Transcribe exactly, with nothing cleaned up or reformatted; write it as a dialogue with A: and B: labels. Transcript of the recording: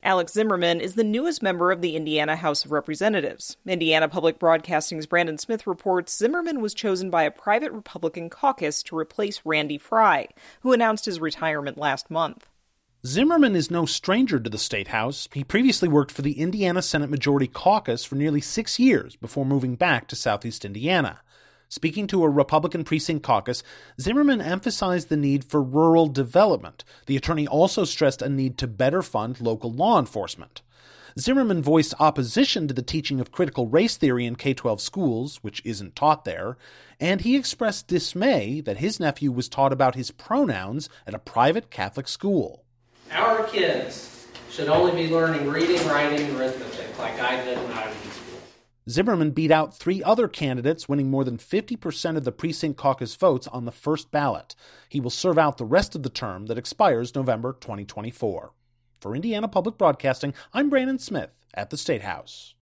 A: Alex Zimmerman is the newest member of the Indiana House of Representatives. Indiana Public Broadcasting's Brandon Smith reports Zimmerman was chosen by a private Republican caucus to replace Randy Fry, who announced his retirement last month.
B: Zimmerman is no stranger to the State House. He previously worked for the Indiana Senate Majority Caucus for nearly six years before moving back to Southeast Indiana. Speaking to a Republican precinct caucus, Zimmerman emphasized the need for rural development. The attorney also stressed a need to better fund local law enforcement. Zimmerman voiced opposition to the teaching of critical race theory in K twelve schools, which isn't taught there, and he expressed dismay that his nephew was taught about his pronouns at a private Catholic school.
C: Our kids should only be learning reading, writing, and arithmetic like I did when I was in school.
B: Zimmerman beat out three other candidates, winning more than fifty percent of the precinct caucus votes on the first ballot. He will serve out the rest of the term that expires November twenty twenty-four. For Indiana Public Broadcasting, I'm Brandon Smith at the State House.